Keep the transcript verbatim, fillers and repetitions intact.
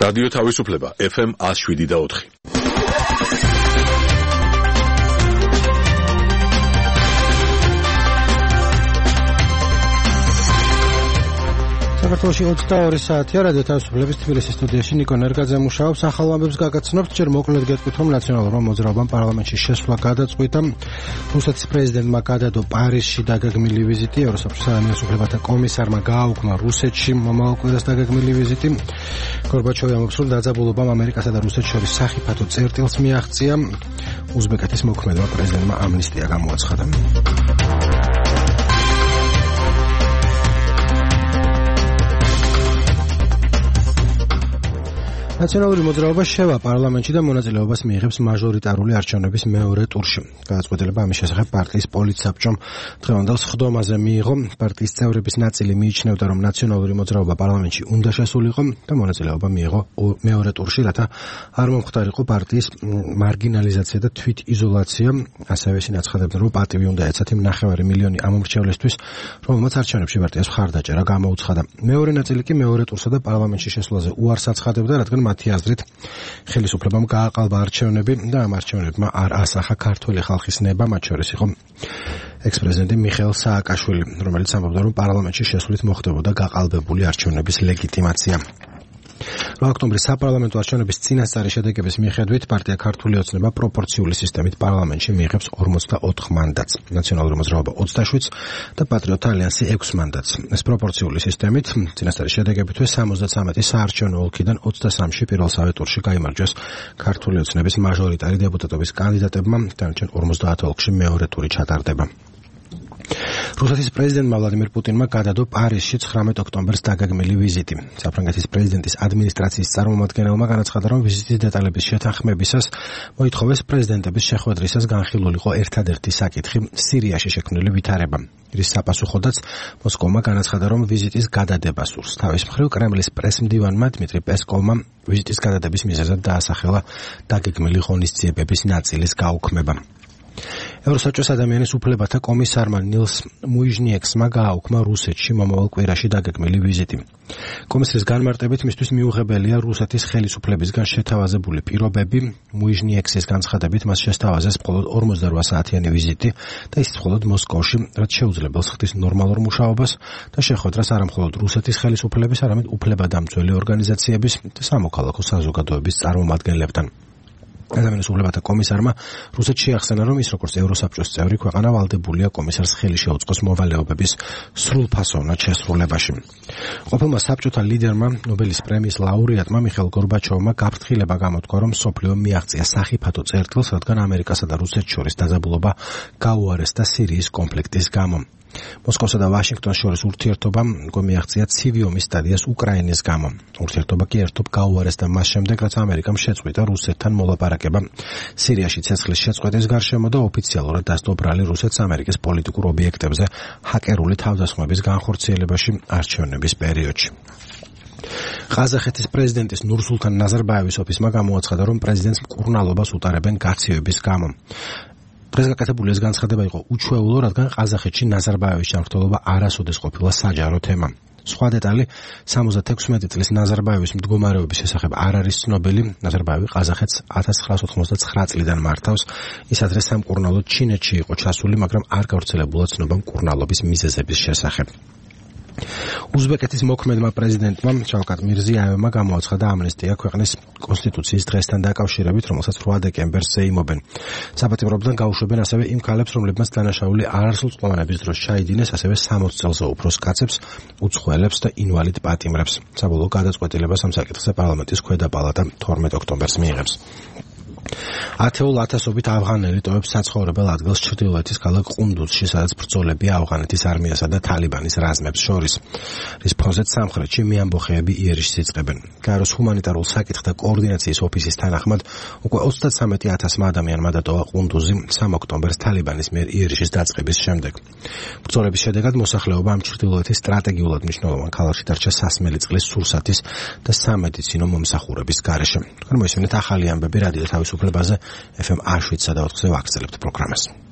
რადიო თავისუფლება ეფ ემ one oh seven და four. საქართველოში ოცდაორი საათია რადიო თავისუფლების თბილისის სტუდიაში ნიკო ნერგაძე მუშაობს. ახალ ამბებს გაგაცნობთ, ჯერ მოკლედ გეტყვით, რომ ნაციონალურმა მოძრაობამ პარლამენტში შესვლა გადაწყვიტა. რუსეთის პრეზიდენტმა გადადო პარიზში დაგეგმილი ვიზიტი, ევროსაბჭოს ადამიანის უფლებათა კომისარმა გააუქმა რუსეთში მომავალ კვირას დაგეგმილი ვიზიტი. გორბაჩოვი ამბობს, რომ დაძაბულობამ ამერიკასა და რუსეთს შორის სახიფათო წერტილს მიაღწია. უზბეკეთის მოქმედმა პრეზიდენტმა ამნისტია გამოაცხადა. ნაციონალური მოძრაობა შევა პარლამენტში და მონაწილეობას მიიღებს მაჟორიტარული არჩევნების მეორე ტურში. გადაწყვეტილება ამის შესახებ პარტიის პოლიტსაბჭომ დღევანდელ სხდომაზე მიიღო. პარტიის წევრების ნაწილი მიიჩნევდა, რომ ნაციონალური მოძრაობა პარლამენტში უნდა შესულიყო და მონაწილეობა მიიღო მეორე ტურში, რათა არ მომხდარიყო პარტიის მარგინალიზაცია და თვითიზოლაცია. ასევე ისინი აცხადებდნენ, რომ პატივი უნდა ეცათ იმ ნახევარი მილიონი ამომრჩევლისთვის, რომელმაც არჩევნებში პარტიას მხარდაჭერა გამოუცხადა. მეორე ნაწილი კი მეორე ტურსა და პარლამენტში შესვლაზე უარს აცხადებდა, რადგან მათი აზრით ხელისუფლებამ გააყალბა არჩევნები და ამ არჩევნებმა არ ასახა ქართველი ხალხის ნება, მათ შორის იყო ექს-პრეზიდენტი მიხეილ სააკაშვილი, რომელიც ამბობდა, რომ პარლამენტში შესვლით მოხდებოდა გაყალბებული არჩევნების ლეგიტიმაცია. ოქტომბრის საპარლამენტო არჩევნების წინასწარი შედეგების მიხედვით პარტია ქართული ოცნება პროპორციული სისტემით პარლამენტში მიიღებს ორმოცდაოთხ მანდატს, ნაციონალური მოძრაობა ოცდაშვიდს და პატრიოტთა ალიანსი ექვს მანდატს. ეს პროპორციული სისტემით წინასწარი შედეგებითვე სამოცდათვრამეტი საარჩევნო ოლქიდან ოცდასამში პირველსავე ტურში გაიმარჯვეს ქართული ოცნების მაჟორიტარი დეპუტატობის კანდიდატებმა, დანარჩენ ორმოცდაათ ოლქში მეორე ტური ჩატარდება. რუსეთის პრეზიდენტმა ვლადიმირ პუტინმა გადადო პარიზში ცხრამეტ ოქტომბერს დაგეგმილი ვიზიტი. საფრანგეთის პრეზიდენტის ადმინისტრაციის წარმომადგენელმა განაცხადა, რომ ვიზიტის დეტალების შეთანხმებისას მოითხოვეს პრეზიდენტების შეხვედრისას განხილულიყო ერთადერთი საკითხი სირიაში შექმნილი ვითარება. ის საპასუხოდაც მოსკოვმა განაცხადა, რომ ვიზიტის გადადება სურს. თავის მხრივ კრემლის პრესმდივანმა დმიტრი პესკოვმა ვიზიტის გადადების მიზეზად დაასახელა დაგეგმილი ღონისძიებების ნაწილის გაუქმება. ევროსაბჭოს ადამიანის უფლებათა კომისარმა ნილს მუიჟნიექსმა გააუქმა რუსეთში მომავალ კვირაში დაგეგმილი ვიზიტი. კომისრის განმარტებით მისთვის მიუღებელია რუსეთის ხელისუფლებისგან შეთავაზებული პირობები. მუიჟნიექსის განცხადებით მას შესთავაზეს მხოლოდ ორმოცდარვა საათიანი ვიზიტი და ის მხოლოდ მოსკოვში, რაც შეუძლებელს ხდის ნორმალურ მუშაობას და შეხვედრას არა მხოლოდ რუსეთის ხელისუფლების, არამედ უფლებადამცველი ორგანიზაციების და სამოქალაქო საზოგადოების წარმომადგენლებთან. ადამიანის უფლებათა კომისარმა რუსეთში ახსენა, რომ ის როგორც ევროსაბჭოს წევრი ქვეყანა ვალდებულია კომისარს ხელი შეუწყოს მოვალეობების სრულფასოვნად შესრულებაში. ყოფილმა საბჭოთა ლიდერმა, ნობელის პრემიის ლაურეატმა მიხეილ გორბაჩოვმა გაფრთხილება გამოთქვა, რომ მსოფლიომ მიაღწია სახიფათო წერტილს, რადგან ამერიკასა და რუსეთს შორის დაძაბულობა გაუარესდა სირიის კონფლიქტის გამო. მოსკოვსა და ვაშინგტონს შორის ურთიერთობა მიაღწია ცივი ომის სტადიას უკრაინის გამო. ურთიერთობა კი ერთობ გაუარესდა მას შემდეგ, რაც ამერიკამ შეწყვიტა რუსეთთან მოლაპარაკება სირიაში ცეცხლის შეწყვეტის გარშემო და ოფიციალურად დასდო ბრალი რუსეთს ამერიკის პოლიტიკურ ობიექტებზე ჰაკერული თავდასხმების განხორციელებაში არჩევნების პერიოდში. ყაზახეთის პრეზიდენტის ნურსულთან ნაზარბაევის ოფისმა გამოაცხადა, რომ პრეზიდენტს მკურნალობას უტარებენ გაქცევების გამო. დღეს გაკეთებული ეს განცხადება იყო უჩვეულო, რადგან ყაზახეთში ნაზარბაევის ჯანმრთელობა არასოდეს ყოფილა საჯარო თემა. სხვა დეტალი სამოცდათექვსმეტი წლის ნაზარბაევის მდგომარეობის შესახებ არ არის ცნობილი. ნაზარბაევი ყაზახეთს ათას ცხრაასა ოთხმოცდაცხრა წლიდან მართავს. ის ადრე სამკურნალოდ ჩინეთში იყო ჩასული, მაგრამ არ გავრცელებულა ცნობა მკურნალობის მიზეზების შესახებ. უზბეკეთის მოქმედმა პრეზიდენტმა შავკატ მირზიაევმა გამოაცხადა ამნისტია ქვეყნის კონსტიტუციის დღესთან დაკავშირებით, რომელსაც რვა დეკემბერს ზეიმობენ. საპატიმრობიდან გაუშვებენ ასევე იმ ქალებს, რომლებმაც დანაშაული არასრულწყლოვანების დროს ჩაიდინეს, ასევე სამოც წელზე უფროს კაცებს, უცხოელებს და ინვალიდ პატიმრებს. საბოლოო გადაწყვეტილებას ამ საკითხზე პარლამენტის ქვედა პალატა თორმეტ ოქტომბერს მიიღებს. ათეულ ათასობით ავღანელი ტოვებს საცხოვრებელ ადგილს ჩრდილოეთის ქალაქ ყუნდუზში, სადაც ბრძოლები ავღანეთის არმიასა და თალიბანის რაზმებს შორის. რის ფონზეც სამხრეთში მეამბოხეები იერიშს იწყებენ. გაეროს ჰუმანიტარულ საკითხთა კოორდინაციის ოფისის თანახმად უკვე ოცდათვრამეტი ათასმა ადამიანმა დატოვა ყუნდუზი სამ ოქტომბერს თალიბანის მიერ იერიშის დაწყების შემდეგ. ბრძოლების შედეგად მოსახლეობა ამ ჩრდილოეთის სტრატეგიულად მნიშვნელოვან ქალაქში დარჩა სასმელი წყლის სურსათის და სამედიცინო მომსახურების გარეშე. მოისმინეთ ახალი ამბები რადიო თავისუფლებაზე ეფ ემ one oh seven და four-ზე ვაგრძელებთ პროგრამას.